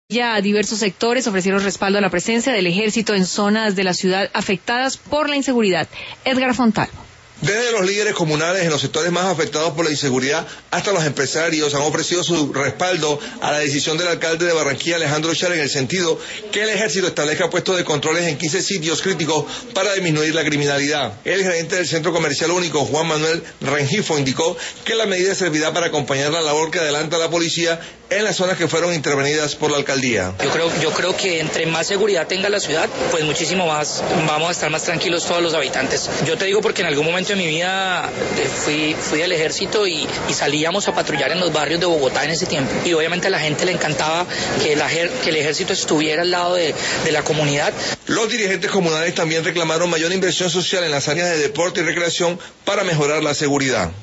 Ya a diversos sectores ofrecieron respaldo a la presencia del ejército en zonas de la ciudad afectadas por la inseguridad. Edgar Fontalvo. Desde los líderes comunales en los sectores más afectados por la inseguridad hasta los empresarios han ofrecido su respaldo a la decisión del alcalde de Barranquilla, Alejandro Char, en el sentido que el ejército establezca puestos de controles en 15 sitios críticos para disminuir la criminalidad. El gerente del Centro Comercial Único, Juan Manuel Rengifo, indicó que la medida servirá para acompañar la labor que adelanta la policía en las zonas que fueron intervenidas por la alcaldía. Yo creo que entre más seguridad tenga la ciudad, pues muchísimo más vamos a estar más tranquilos todos los habitantes. Yo te digo porque en algún momento de mi vida fui del ejército y salíamos a patrullar en los barrios de Bogotá en ese tiempo. Y obviamente a la gente le encantaba que el ejército estuviera al lado de la comunidad. Los dirigentes comunales también reclamaron mayor inversión social en las áreas de deporte y recreación para mejorar la seguridad.